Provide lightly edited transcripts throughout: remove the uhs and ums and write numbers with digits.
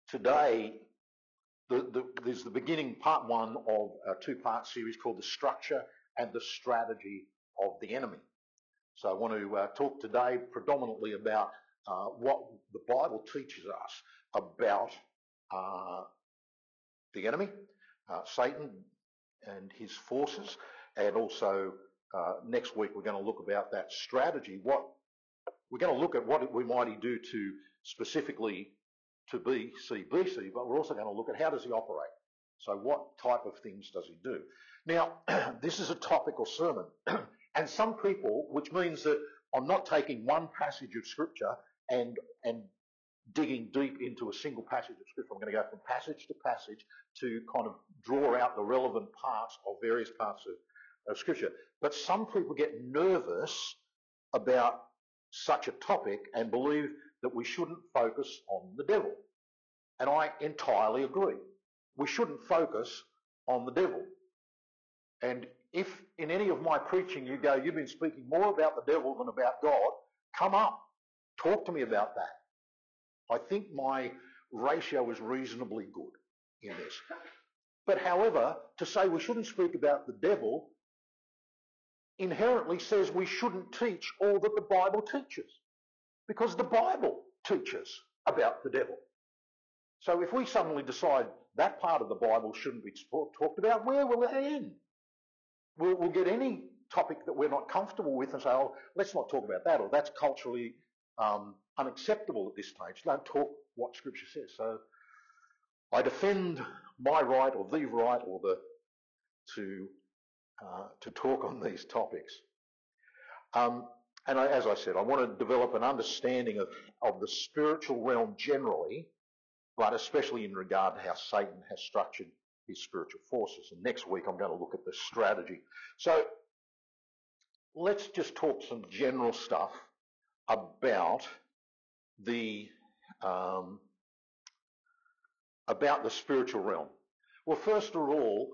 today, there's the beginning, part one of a two-part series called The Structure and the Strategy of the Enemy. So I want to talk today predominantly about what the Bible teaches us about the enemy, Satan and his forces, and also next week we're going to look about that strategy. We're going to look at what we might do to specifically to be CBC, but we're also going to look at how does he operate. So what type of things does he do? Now, this is a topical sermon, and some people, which means that I'm not taking one passage of scripture and digging deep into a single passage of scripture. I'm going to go from passage to passage to kind of draw out the relevant parts of various parts of scripture. But some people get nervous about such a topic and believe that we shouldn't focus on the devil. And I entirely agree. We shouldn't focus on the devil. And if in any of my preaching you go, you've been speaking more about the devil than about God, come up, talk to me about that. I think my ratio is reasonably good in this. But however, to say we shouldn't speak about the devil inherently says we shouldn't teach all that the Bible teaches. Because the Bible teaches about the devil. So if we suddenly decide that part of the Bible shouldn't be talked about, where will it end? We'll get any topic that we're not comfortable with and say, oh, let's not talk about that, or that's culturally unacceptable at this stage. Don't talk what Scripture says. So I defend my right, or the right, or to talk on these topics. And as I said, I want to develop an understanding of the spiritual realm generally, but especially in regard to how Satan has structured his spiritual forces. And next week I'm going to look at the strategy. So let's just talk some general stuff about the spiritual realm. Well, first of all,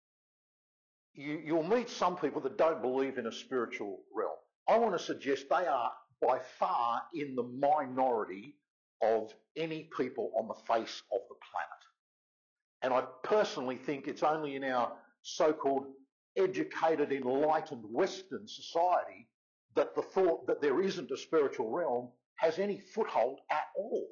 you'll meet some people that don't believe in a spiritual realm. I want to suggest they are by far in the minority of any people on the face of the planet. And I personally think it's only in our so-called educated, enlightened Western society that the thought that there isn't a spiritual realm has any foothold at all.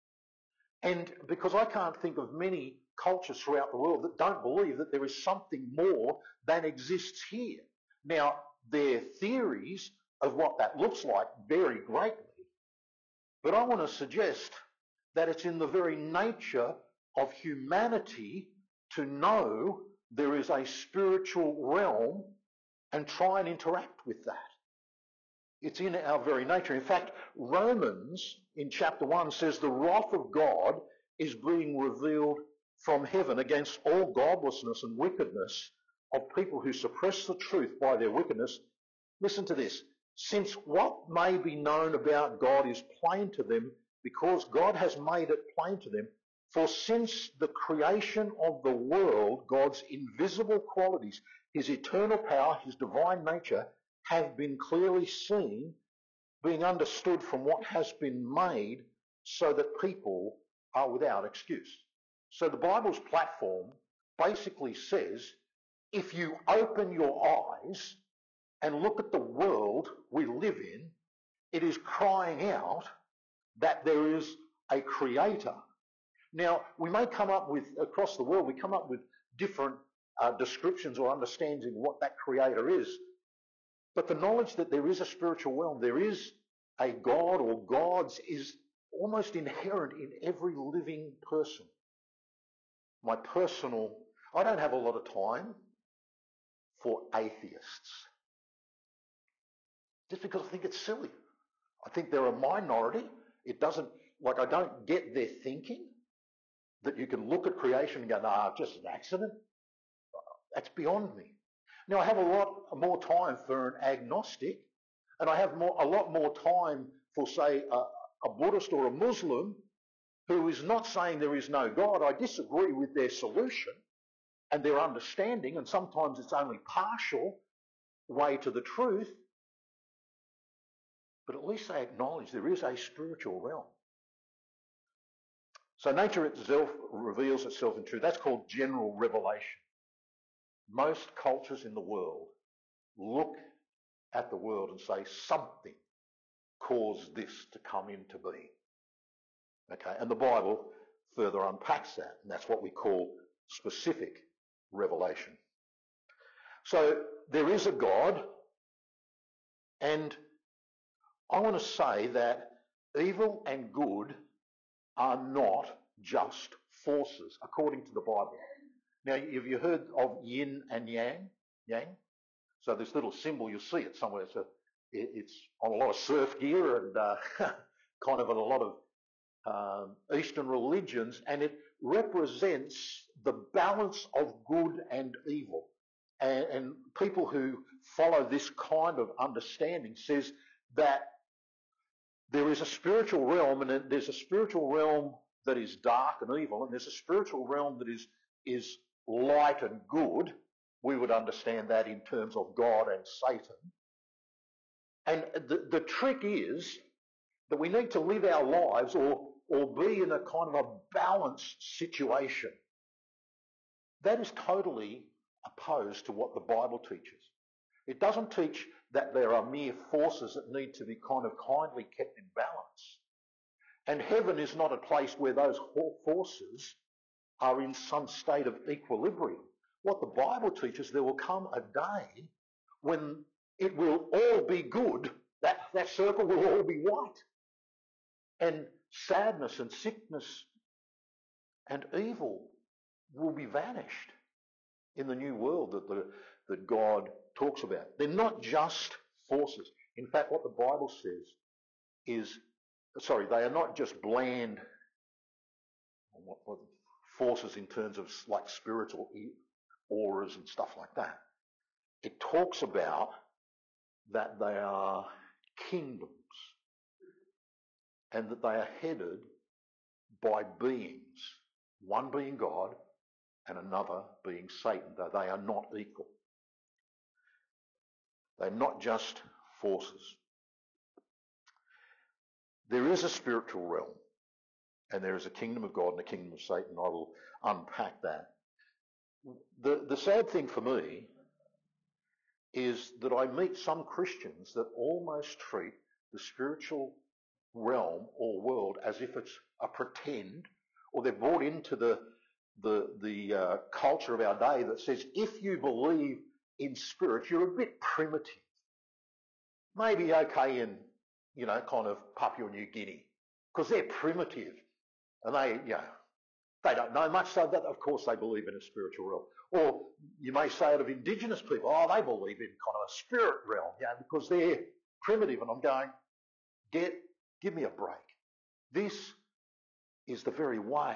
And because I can't think of many cultures throughout the world that don't believe that there is something more than exists here. Now, their theories of what that looks like vary greatly, but I want to suggest that it's in the very nature of humanity to know there is a spiritual realm and try and interact with that. It's in our very nature. In fact, Romans in chapter 1 says the wrath of God is being revealed from heaven against all godlessness and wickedness of people who suppress the truth by their wickedness. Listen to this. Since what may be known about God is plain to them, because God has made it plain to them, for since the creation of the world, God's invisible qualities, his eternal power, his divine nature, have been clearly seen, being understood from what has been made, so that people are without excuse. So the Bible's platform basically says, if you open your eyes and look at the world we live in, it is crying out that there is a creator. Now, we may come up with, across the world, we come up with different descriptions or understandings of what that creator is. But the knowledge that there is a spiritual realm, there is a God or gods, is almost inherent in every living person. I don't have a lot of time for atheists. Just because I think it's silly. I think they're a minority. I don't get their thinking that you can look at creation and go, nah, just an accident. That's beyond me. Now, I have a lot more time for an agnostic, and I have a lot more time for, say, a Buddhist or a Muslim who is not saying there is no God. I disagree with their solution and their understanding, and sometimes it's only partial way to the truth, but at least they acknowledge there is a spiritual realm. So nature itself reveals itself in truth. That's called general revelation. Most cultures in the world look at the world and say something caused this to come into being. Okay, and the Bible further unpacks that, and that's what we call specific revelation. So there is a God, and I want to say that evil and good are not just forces, according to the Bible. Now, have you heard of yin and yang? Yang? So this little symbol, you'll see it somewhere. So it's on a lot of surf gear and kind of in a lot of Eastern religions, and it represents the balance of good and evil. And people who follow this kind of understanding says that there is a spiritual realm, and there's a spiritual realm that is dark and evil, and there's a spiritual realm that is light and good. We would understand that in terms of God and Satan. And the trick is that we need to live our lives or be in a kind of a balanced situation. That is totally opposed to what the Bible teaches. It doesn't teach that there are mere forces that need to be kind of kindly kept in balance. And heaven is not a place where those forces are in some state of equilibrium. What the Bible teaches, there will come a day when it will all be good, that circle will all be white. And sadness and sickness and evil will be vanished in the new world that God talks about. They're not just forces. In fact, what the Bible says is, they are not just bland forces in terms of like spiritual auras and stuff like that. It talks about that they are kingdoms and that they are headed by beings, one being God and another being Satan, though they are not equal. They're not just forces. There is a spiritual realm, and there is a kingdom of God and a kingdom of Satan. I will unpack that. The sad thing for me is that I meet some Christians that almost treat the spiritual realm or world as if it's a pretend, or they're brought into the culture of our day that says if you believe in spirit, you're a bit primitive. Maybe okay in, kind of Papua New Guinea, because they're primitive and they don't know much, so that of course they believe in a spiritual realm. Or you may say it of indigenous people, they believe in kind of a spirit realm, because they're primitive. And I'm going, give me a break. This is the very way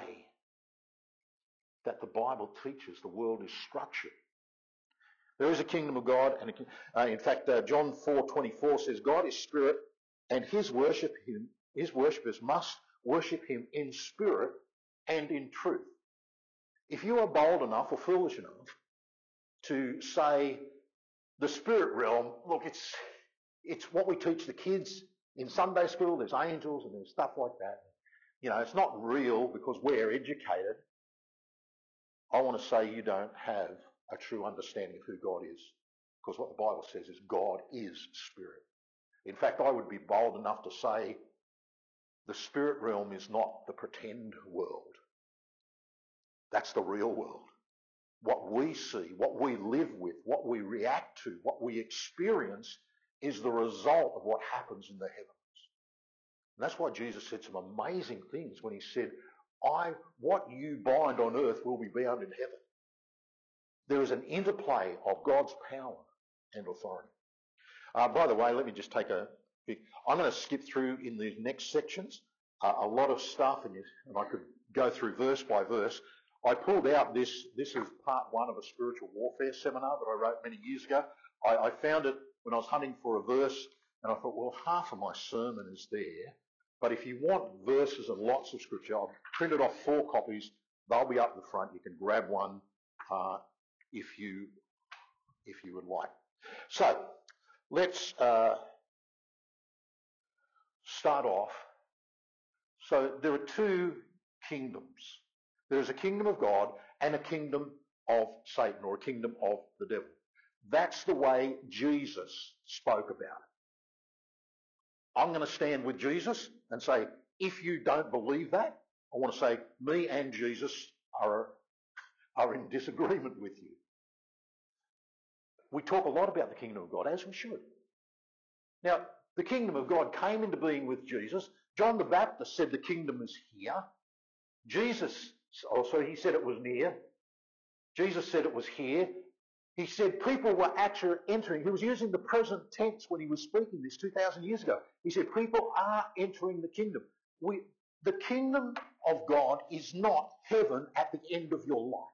that the Bible teaches the world is structured. There is a kingdom of God, and in fact, John 4:24 says, God is spirit, and his worshippers must worship him in spirit and in truth. If you are bold enough or foolish enough to say the spirit realm, look, it's what we teach the kids in Sunday school. There's angels and there's stuff like that. It's not real because we're educated. I want to say you don't have a true understanding of who God is, because what the Bible says is God is spirit. In fact, I would be bold enough to say the spirit realm is not the pretend world. That's the real world. What we see, what we live with, what we react to, what we experience is the result of what happens in the heavens. And that's why Jesus said some amazing things when he said, what you bind on earth will be bound in heaven. There is an interplay of God's power and authority. By the way, let me just take I'm going to skip through in the next sections a lot of stuff, and I could go through verse by verse. I pulled out this is part one of a spiritual warfare seminar that I wrote many years ago. I found it when I was hunting for a verse, and I thought, well, half of my sermon is there. But if you want verses and lots of scripture, I've printed off 4 copies. They'll be up the front. You can grab one if you would like. So let's start off. So there are 2 kingdoms. There is a kingdom of God and a kingdom of Satan, or a kingdom of the devil. That's the way Jesus spoke about it. I'm going to stand with Jesus and say, if you don't believe that, I want to say, me and Jesus are in disagreement with you. We talk a lot about the kingdom of God, as we should. Now, the kingdom of God came into being with Jesus. John the Baptist said the kingdom is here. Jesus also, he said it was near. Jesus said it was here. He said people were actually entering. He was using the present tense when he was speaking this 2,000 years ago. He said people are entering the kingdom. The kingdom of God is not heaven at the end of your life.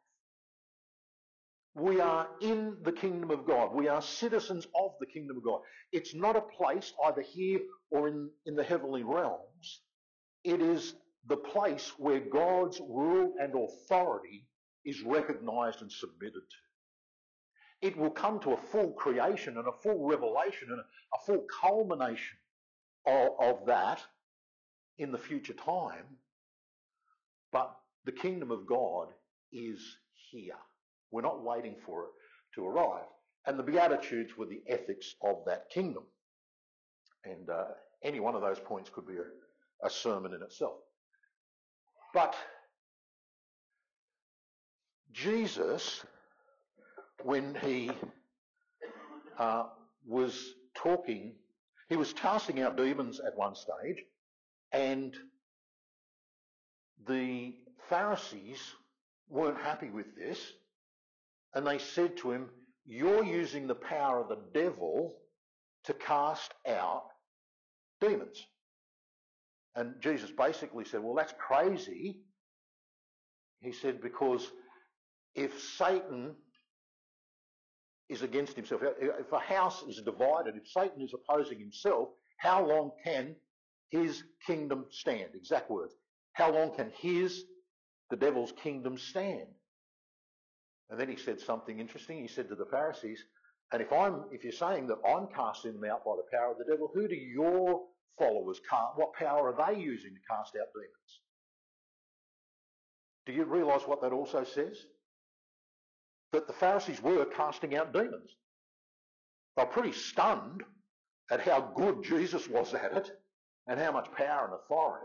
We are in the kingdom of God. We are citizens of the kingdom of God. It's not a place either here or in the heavenly realms. It is the place where God's rule and authority is recognised and submitted to. It will come to a full creation and a full revelation and a full culmination of that in the future time. But the kingdom of God is here. We're not waiting for it to arrive. And the Beatitudes were the ethics of that kingdom. And any one of those points could be a sermon in itself. But Jesus, when he was talking, he was casting out demons at one stage, and the Pharisees weren't happy with this, and they said to him, "You're using the power of the devil to cast out demons." And Jesus basically said, "Well, that's crazy." He said, because if Satan is against himself, if a house is divided, if Satan is opposing himself, how long can his kingdom stand? Exact words. How long can the devil's kingdom stand? And then he said something interesting. He said to the Pharisees, and if you're saying that I'm casting them out by the power of the devil, who do your followers cast? What power are they using to cast out demons? Do you realise what that also says? That the Pharisees were casting out demons. They were pretty stunned at how good Jesus was at it and how much power and authority.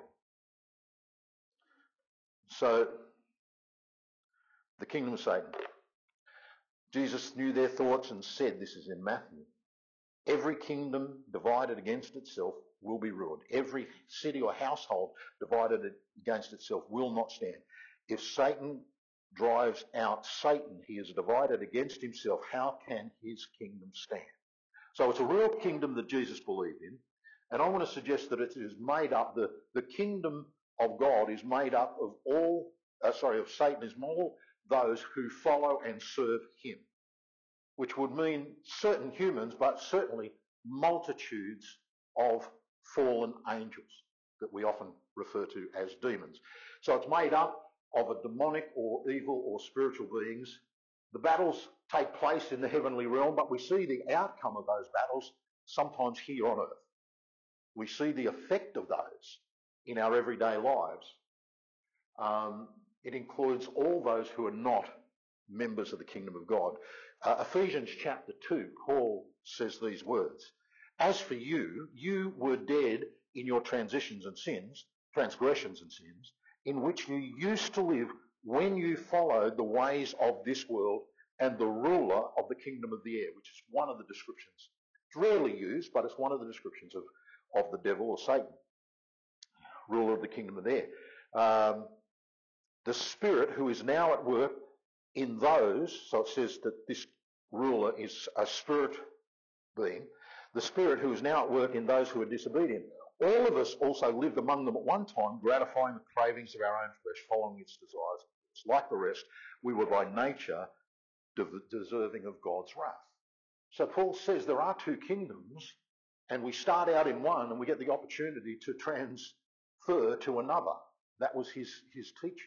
So, the kingdom of Satan. Jesus knew their thoughts and said, this is in Matthew, every kingdom divided against itself will be ruined. Every city or household divided against itself will not stand. If Satan drives out Satan, he is divided against himself. How can his kingdom stand? So it's a real kingdom that Jesus believed in. And I want to suggest that it is made up, the kingdom of God is made up of of Satan is all those who follow and serve him, which would mean certain humans, but certainly multitudes of fallen angels that we often refer to as demons. So it's made up of a demonic or evil or spiritual beings. The battles take place in the heavenly realm, but we see the outcome of those battles sometimes here on earth. We see the effect of those in our everyday lives. It includes all those who are not members of the kingdom of God. Ephesians chapter 2, Paul says these words, "As for you, you were dead in your transgressions and sins, in which you used to live when you followed the ways of this world and the ruler of the kingdom of the air," which is one of the descriptions. It's rarely used, but it's one of the descriptions of the devil or Satan, ruler of the kingdom of the air. The spirit who is now at work in those, so it says that this ruler is a spirit being, the spirit who is now at work in those who are disobedient. All of us also lived among them at one time, gratifying the cravings of our own flesh, following its desires. Like the rest, we were by nature deserving of God's wrath. So Paul says there are two kingdoms, and we start out in one and we get the opportunity to transfer to another. That was his teaching.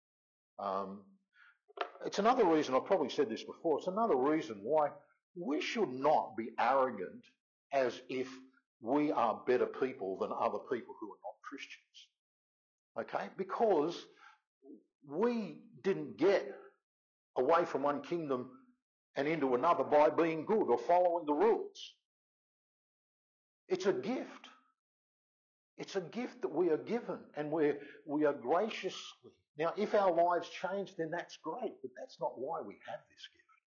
It's another reason, I've probably said this before, it's another reason why we should not be arrogant as if we are better people than other people who are not Christians. Okay? Because We didn't get away from one kingdom and into another by being good or following the rules. It's a gift. It's a gift that we are given, and we are graciously. Now, if our lives change, then that's great, but that's not why we have this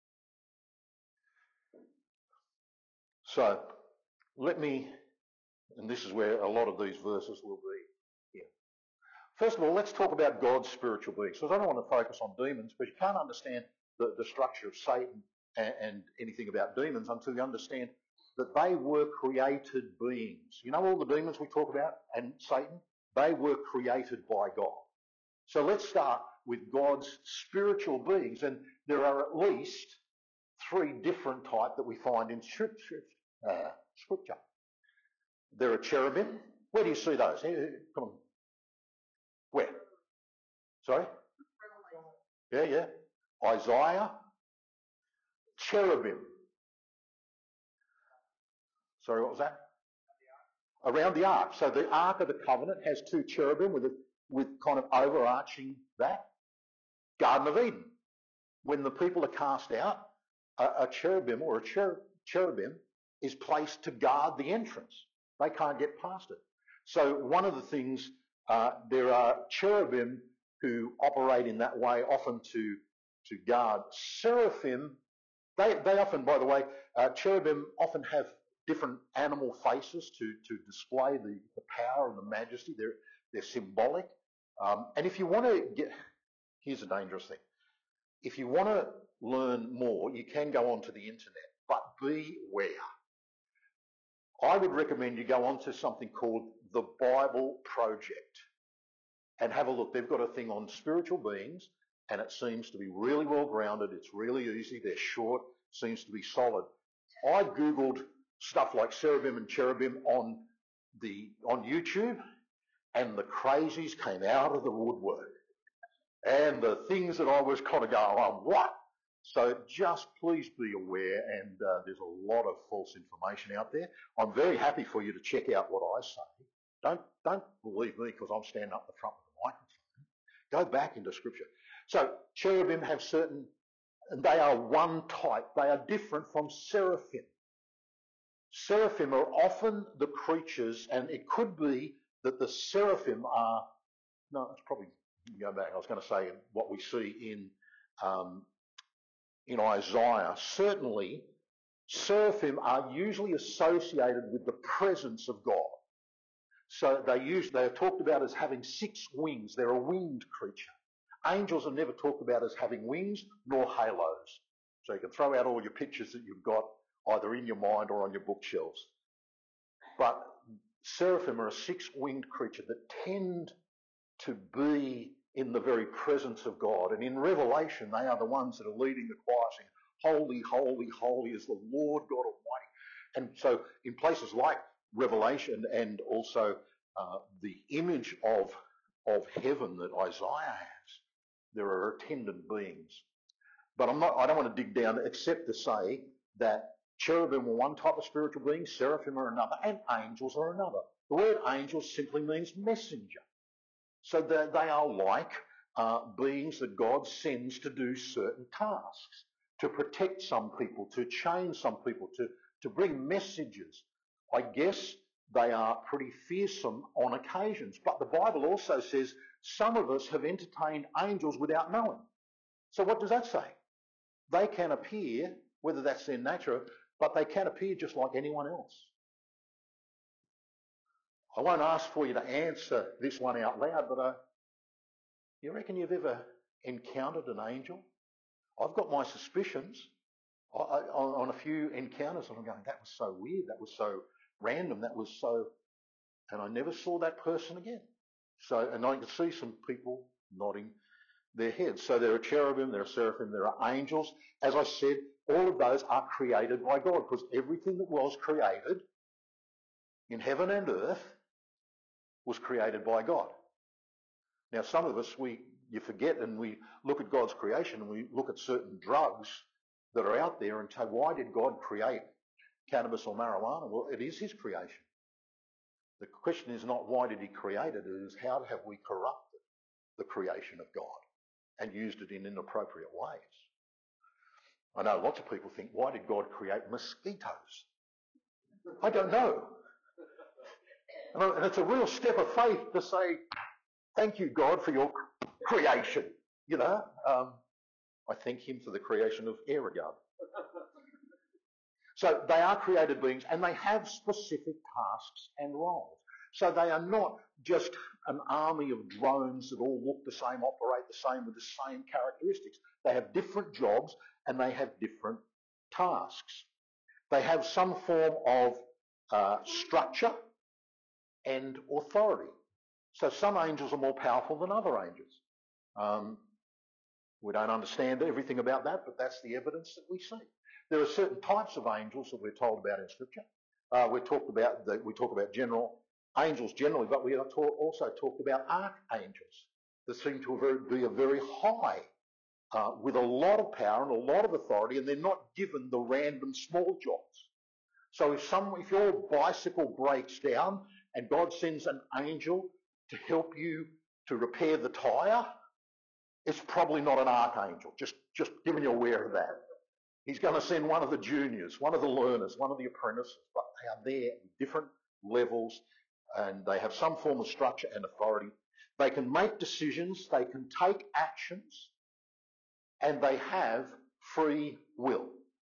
gift. So, let me, and this is where a lot of these verses will be here. First of all, let's talk about God's spiritual beings, because I don't want to focus on demons, but you can't understand the structure of Satan and anything about demons until you understand that they were created beings. You know all the demons we talk about and Satan? They were created by God. So let's start with God's spiritual beings, and there are at least 3 different types that we find in Scripture. There are cherubim. Where do you see those? Come on. Where? Sorry? Yeah. Isaiah. Cherubim. Sorry, what was that? Around the ark. So the Ark of the Covenant has 2 cherubim with kind of overarching that. Garden of Eden. When the people are cast out, a cherubim or a cherubim is placed to guard the entrance. They can't get past it. So one of the things, there are cherubim who operate in that way, often to guard. Seraphim, they often, by the way, cherubim often have different animal faces to display the power and the majesty. They're symbolic. And if you want to here's a dangerous thing. If you want to learn more, you can go onto the internet, but beware. I would recommend you go onto something called the Bible Project and have a look. They've got a thing on spiritual beings, and it seems to be really well grounded. It's really easy. They're short, seems to be solid. I Googled stuff like cherubim and cherubim on YouTube, and the crazies came out of the woodwork. And the things that I was kind of going, what? So just please be aware, and there's a lot of false information out there. I'm very happy for you to check out what I say. Don't believe me because I'm standing up the front with the microphone. Go back into Scripture. So cherubim have certain, and they are one type. They are different from seraphim. Seraphim are often the creatures, and it could be that the seraphim are, no, it's probably, go back, I was going to say what we see in Isaiah. Certainly, seraphim are usually associated with the presence of God. So they are talked about as having 6 wings. They're a winged creature. Angels are never talked about as having wings nor halos. So you can throw out all your pictures that you've got either in your mind or on your bookshelves. But seraphim are a 6-winged creature that tend to be in the very presence of God. And in Revelation, they are the ones that are leading the choir saying, holy, holy, holy is the Lord God Almighty. And so in places like Revelation and also the image of heaven that Isaiah has, there are attendant beings. But I don't want to dig down except to say that cherubim are one type of spiritual being, seraphim are another, and angels are another. The word angel simply means messenger. So they are like beings that God sends to do certain tasks, to protect some people, to change some people, to bring messages. I guess they are pretty fearsome on occasions. But the Bible also says some of us have entertained angels without knowing. So what does that say? They can appear, whether that's their nature, but they can appear just like anyone else. I won't ask for you to answer this one out loud, but you reckon you've ever encountered an angel? I've got my suspicions on a few encounters, and I'm going, that was so weird, that was so random, that was so... And I never saw that person again. So, and I can see some people nodding their heads. So there are cherubim, there are seraphim, there are angels. As I said, all of those are created by God, because everything that was created in heaven and earth was created by God. Now, some of us, you forget, and we look at God's creation and we look at certain drugs that are out there and say, why did God create cannabis or marijuana? Well, it is his creation. The question is not why did he create it, it is how have we corrupted the creation of God? and used it in inappropriate ways. I know lots of people think, why did God create mosquitoes? I don't know. And it's a real step of faith to say, thank you, God, for your creation. You know, I thank him for the creation of Aerogard. So they are created beings and they have specific tasks and roles. So they are not just an army of drones that all look the same, operate the same with the same characteristics. They have different jobs and they have different tasks. They have some form of structure and authority. So some angels are more powerful than other angels. We don't understand everything about that, but that's the evidence that we see. There are certain types of angels that we're told about in Scripture. We talk about general angels generally, but we also talk about archangels that seem to be a very high, with a lot of power and a lot of authority, and they're not given the random small jobs. So if your bicycle breaks down and God sends an angel to help you to repair the tyre, it's probably not an archangel, just giving you aware of that. He's going to send one of the juniors, one of the learners, one of the apprentices, but they are there in different levels and they have some form of structure and authority. They can make decisions, they can take actions, and they have free will.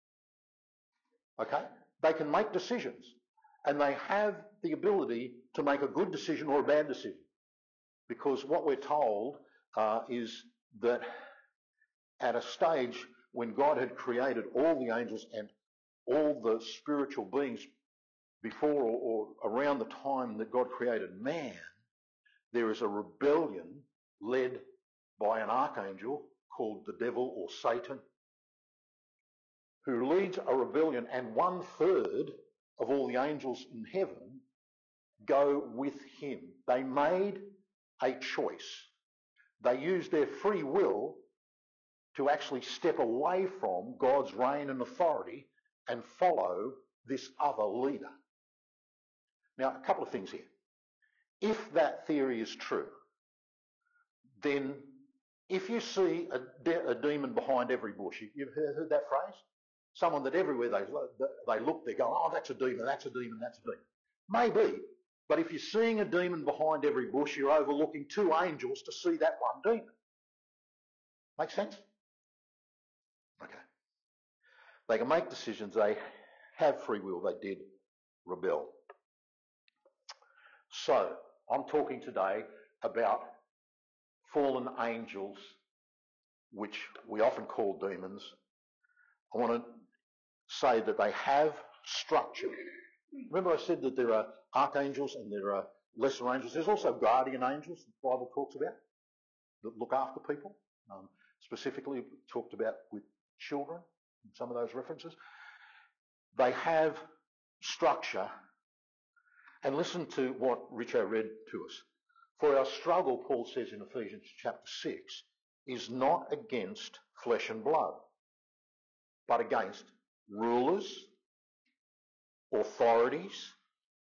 Okay? They can make decisions and they have the ability to make a good decision or a bad decision. Because what we're told is that at a stage when God had created all the angels and all the spiritual beings before or around the time that God created man, there is a rebellion led by an archangel called the devil or Satan, who leads a rebellion, and 1/3 of all the angels in heaven go with him. They made a choice. They used their free will to actually step away from God's reign and authority and follow this other leader. Now, a couple of things here. If that theory is true, then if you see a demon behind every bush, you've heard that phrase? Someone that everywhere they look, they go, oh, that's a demon, that's a demon, that's a demon. Maybe, but if you're seeing a demon behind every bush, you're overlooking 2 angels to see that one demon. Make sense? Okay. They can make decisions, they have free will, they did rebel. So, I'm talking today about fallen angels, which we often call demons. I want to say that they have structure. Remember I said that there are archangels and there are lesser angels. There's also guardian angels that the Bible talks about that look after people. Specifically talked about with children, some of those references. They have structure. And listen to what Richo read to us. For our struggle, Paul says in Ephesians chapter 6, is not against flesh and blood, but against rulers, authorities,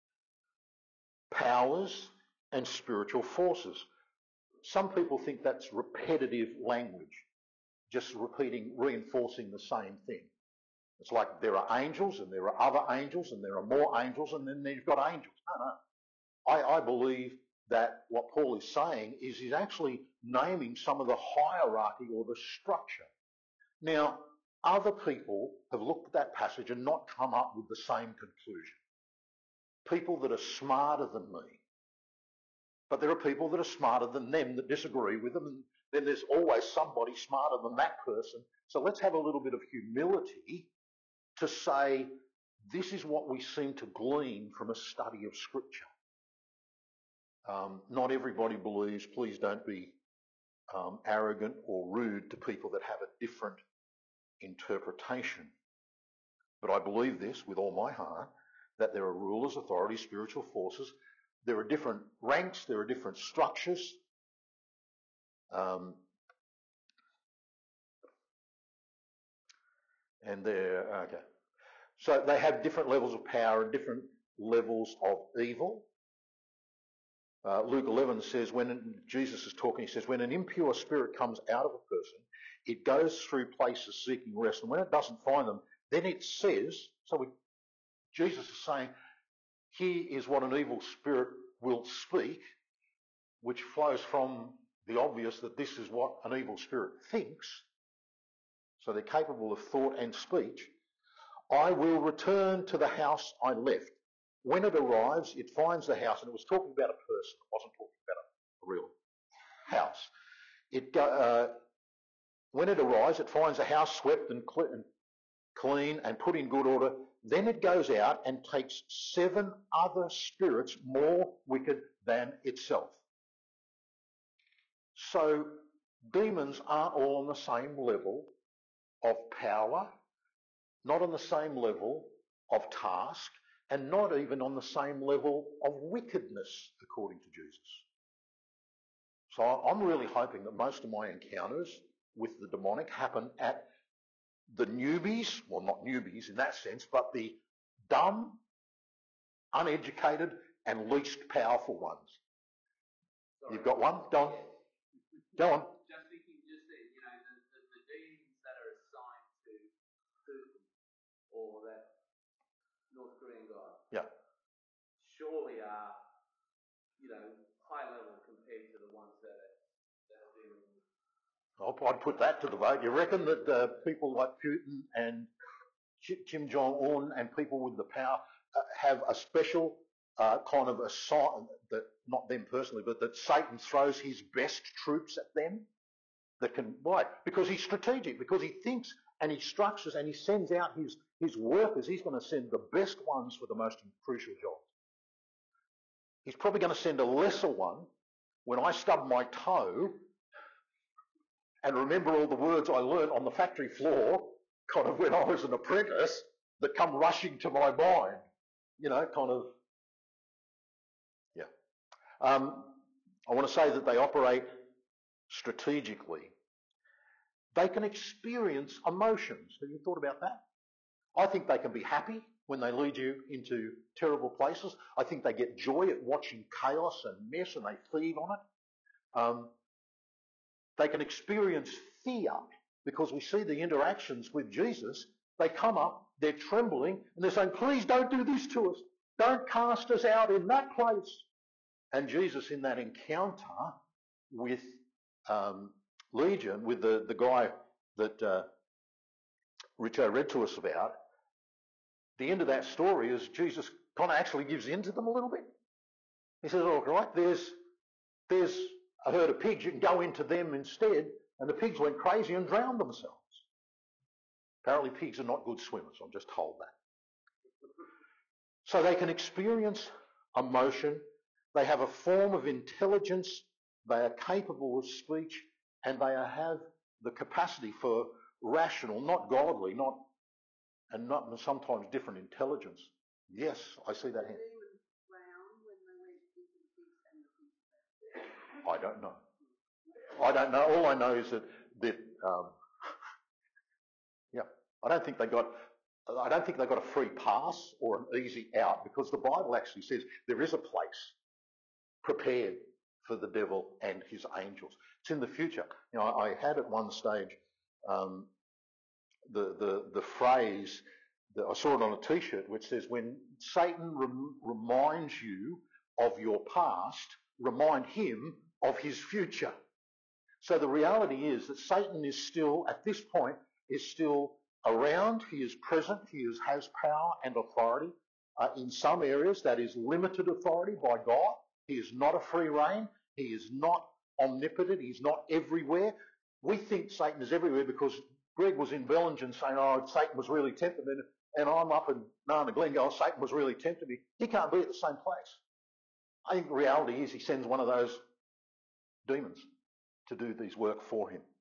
powers, and spiritual forces. Some people think that's repetitive language, just reinforcing the same thing. It's like there are angels and there are other angels and there are more angels and then you've got angels. No. I believe that what Paul is saying is he's actually naming some of the hierarchy or the structure. Now, other people have looked at that passage and not come up with the same conclusion. People that are smarter than me. But there are people that are smarter than them that disagree with them, and then there's always somebody smarter than that person. So let's have a little bit of humility to say this is what we seem to glean from a study of Scripture. Not everybody believes, please don't be arrogant or rude to people that have a different interpretation. But I believe this with all my heart, that there are rulers, authorities, spiritual forces. There are different ranks, there are different structures. So they have different levels of power and different levels of evil. Luke 11 says, when Jesus is talking, he says, when an impure spirit comes out of a person, it goes through places seeking rest. And when it doesn't find them, then it says, Jesus is saying, here is what an evil spirit will speak, which flows from the obvious that this is what an evil spirit thinks. So they're capable of thought and speech. I will return to the house I left. When it arrives, it finds the house, and it was talking about a person. It wasn't talking about a real house. When it arrives, it finds the house swept and clean and put in good order. Then it goes out and takes 7 other spirits more wicked than itself. So demons aren't all on the same level of power, not on the same level of task, and not even on the same level of wickedness, according to Jesus. So I'm really hoping that most of my encounters with the demonic happen at the newbies, well, not newbies in that sense, but the dumb, uneducated, and least powerful ones. Sorry. You've got one? Go on. Go on. Just thinking, the demons that are assigned to Putin or that North Korean guy. Yeah. Surely are, high level compared to the ones that are dealing with. I'd put that to the vote. You reckon that people like Putin and Kim Jong-un and people with the power have a special kind of a sign that, not them personally, but that Satan throws his best troops at them that can, why? Because he's strategic, because he thinks and he structures and he sends out his workers. He's going to send the best ones for the most crucial jobs. He's probably going to send a lesser one when I stub my toe and remember all the words I learned on the factory floor, kind of when I was an apprentice, that come rushing to my mind. I want to say that they operate strategically. They can experience emotions. Have you thought about that? I think they can be happy when they lead you into terrible places. I think they get joy at watching chaos and mess and they feed on it. They can experience fear because we see the interactions with Jesus. They come up, they're trembling, and they're saying, please don't do this to us. Don't cast us out in that place. And Jesus, in that encounter with Legion, with the guy that Richo read to us about, the end of that story is Jesus kind of actually gives in to them a little bit. He says, all right, there's a herd of pigs, you can go into them instead. And the pigs went crazy and drowned themselves. Apparently pigs are not good swimmers, I'm just told that. So they can experience emotion, they have a form of intelligence, they are capable of speech, and they have the capacity for rational, not godly, not sometimes different intelligence. Yes, I see that here. I don't know. All I know is that I don't think they got a free pass or an easy out, because the Bible actually says there is a place prepared for the devil and his angels. It's in the future. I had at one stage the phrase that I saw it on a T-shirt, which says, when Satan reminds you of your past, remind him of his future. So the reality is that Satan is still, at this point, is still around. He is present. He has power and authority. In some areas, that is limited authority by God. He is not a free reign. He is not omnipotent. He's not everywhere. We think Satan is everywhere because Greg was in Bellingen saying, Satan was really tempting me. And I'm up in Nana Glen going, Satan was really tempting me. He can't be at the same place. I think the reality is he sends one of those demons to do these work for him.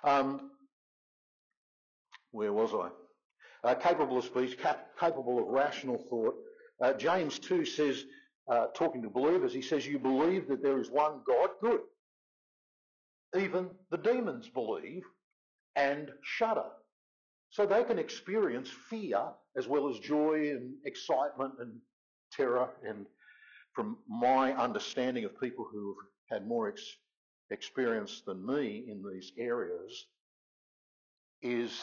Where was I? Capable of speech, capable of rational thought. James 2 says, talking to believers, he says, you believe that there is one God? Good. Even the demons believe and shudder. So they can experience fear as well as joy and excitement and terror and from my understanding of people who have had more experience than me in these areas, is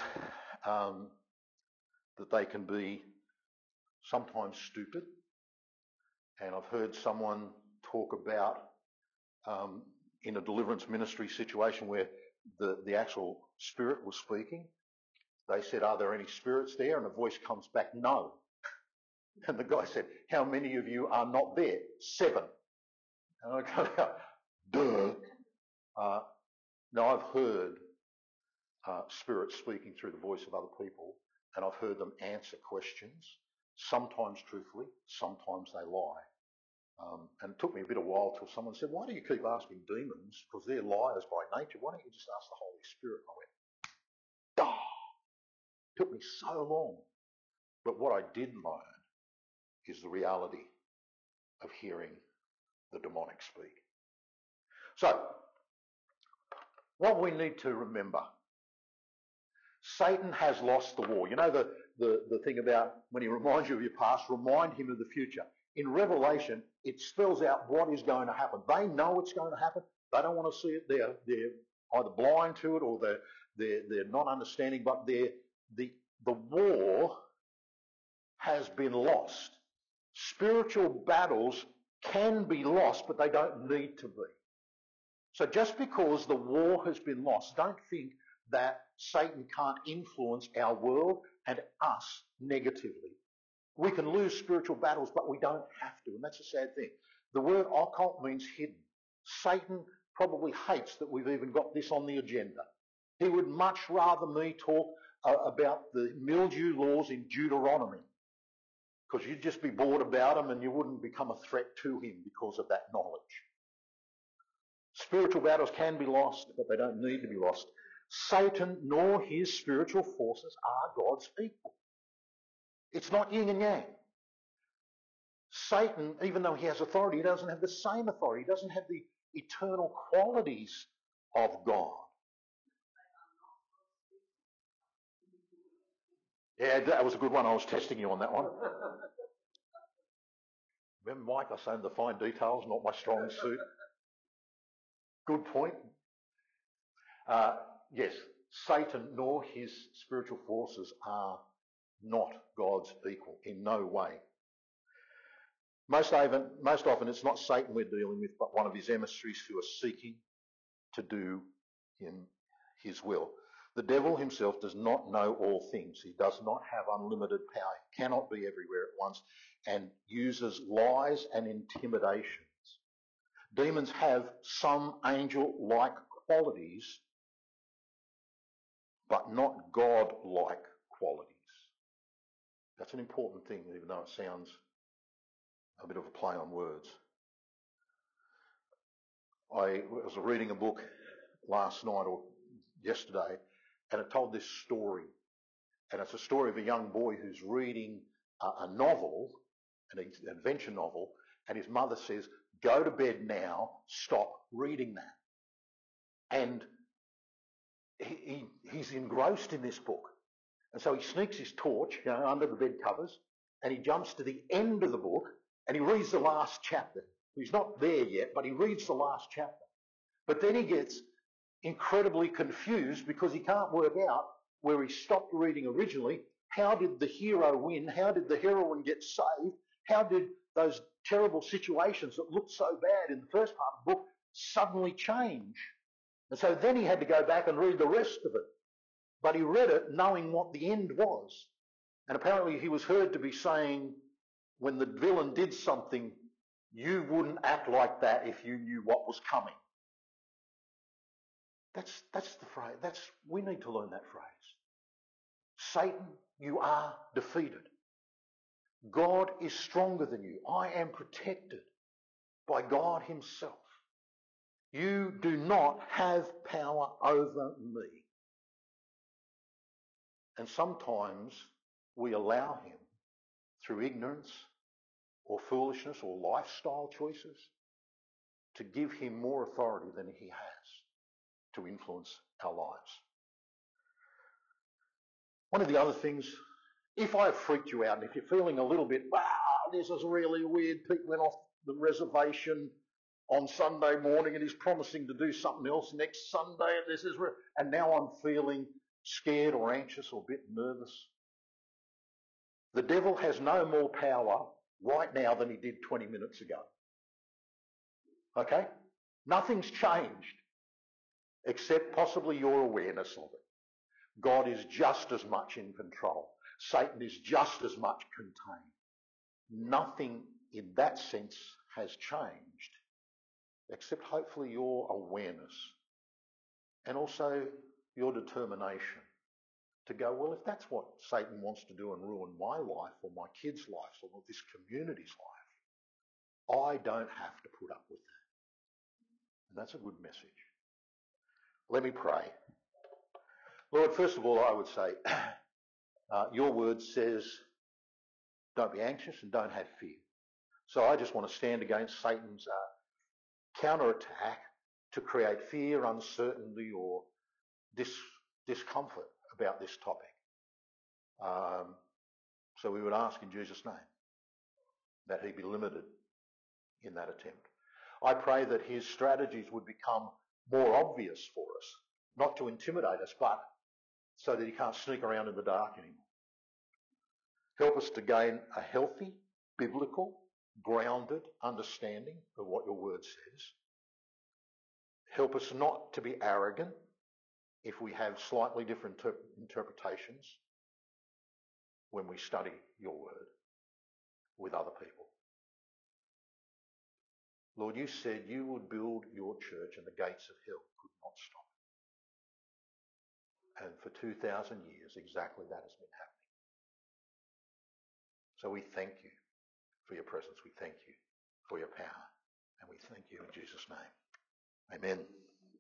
that they can be sometimes stupid. And I've heard someone talk about in a deliverance ministry situation where the actual spirit was speaking. They said, "Are there any spirits there?" And a voice comes back, "No." And the guy said, "How many of you are not there?" 7. And I go, duh. Now I've heard spirits speaking through the voice of other people, and I've heard them answer questions, sometimes truthfully, sometimes they lie. And it took me a bit of while till someone said, "Why do you keep asking demons? Because they're liars by nature. Why don't you just ask the Holy Spirit?" And I went, "Duh!" It took me so long. But what I did learn is the reality of hearing the demonic speak. So, what we need to remember, Satan has lost the war. You know the thing about when he reminds you of your past, remind him of the future. In Revelation, it spells out what is going to happen. They know it's going to happen. They don't want to see it. They're either blind to it or they're not understanding, but the war has been lost. Spiritual battles can be lost, but they don't need to be. So just because the war has been lost, don't think that Satan can't influence our world and us negatively. We can lose spiritual battles, but we don't have to, and that's a sad thing. The word occult means hidden. Satan probably hates that we've even got this on the agenda. He would much rather me talk about the mildew laws in Deuteronomy, because you'd just be bored about them and you wouldn't become a threat to him because of that knowledge. Spiritual battles can be lost, but they don't need to be lost. Satan nor his spiritual forces are God's equal. It's not yin and yang. Satan, even though he has authority, he doesn't have the same authority. He doesn't have the eternal qualities of God. Yeah, that was a good one. I was testing you on that one. Remember, Mike, I was saying the fine details, not my strong suit. Good point. Yes, Satan nor his spiritual forces are not God's equal in no way. Most often it's not Satan we're dealing with, but one of his emissaries who are seeking to do his will. The devil himself does not know all things. He does not have unlimited power. He cannot be everywhere at once and uses lies and intimidations. Demons have some angel-like qualities, but not God-like qualities. That's an important thing, even though it sounds a bit of a play on words. I was reading a book last night or yesterday, and it told this story. And it's a story of a young boy who's reading a novel, an adventure novel, and his mother says, "Go to bed now, stop reading that." And he's engrossed in this book. And so he sneaks his torch, under the bed covers, and he jumps to the end of the book, and he reads the last chapter. He's not there yet, but he reads the last chapter. But then he gets incredibly confused because he can't work out where he stopped reading originally. How did the hero win? How did the heroine get saved? How did those terrible situations that looked so bad in the first part of the book suddenly change? And so then he had to go back and read the rest of it. But he read it knowing what the end was. And apparently he was heard to be saying, when the villain did something, you wouldn't act like that if you knew what was coming. That's the phrase. We need to learn that phrase. Satan, you are defeated. God is stronger than you. I am protected by God himself. You do not have power over me. And sometimes we allow him, through ignorance or foolishness or lifestyle choices, to give him more authority than he has to influence our lives. One of the other things, if I have freaked you out, and if you're feeling a little bit, wow, this is really weird, Pete went off the reservation on Sunday morning and he's promising to do something else next Sunday and now I'm feeling scared or anxious or a bit nervous. The devil has no more power right now than he did 20 minutes ago. Okay? Nothing's changed except possibly your awareness of it. God is just as much in control. Satan is just as much contained. Nothing in that sense has changed except hopefully your awareness and also your determination to go, well, if that's what Satan wants to do and ruin my life or my kids' lives or this community's life, I don't have to put up with that. And that's a good message. Let me pray. Lord, first of all, I would say, your word says, don't be anxious and don't have fear. So I just want to stand against Satan's counterattack to create fear, uncertainty or discomfort about this topic. So we would ask in Jesus' name that he be limited in that attempt. I pray that his strategies would become more obvious for us, not to intimidate us, but so that he can't sneak around in the dark anymore. Help us to gain a healthy, biblical, grounded understanding of what your word says. Help us not to be arrogant if we have slightly different interpretations when we study your word with other people. Lord, you said you would build your church and the gates of hell could not stop it. And for 2,000 years, exactly that has been happening. So we thank you for your presence. We thank you for your power. And we thank you in Jesus' name. Amen.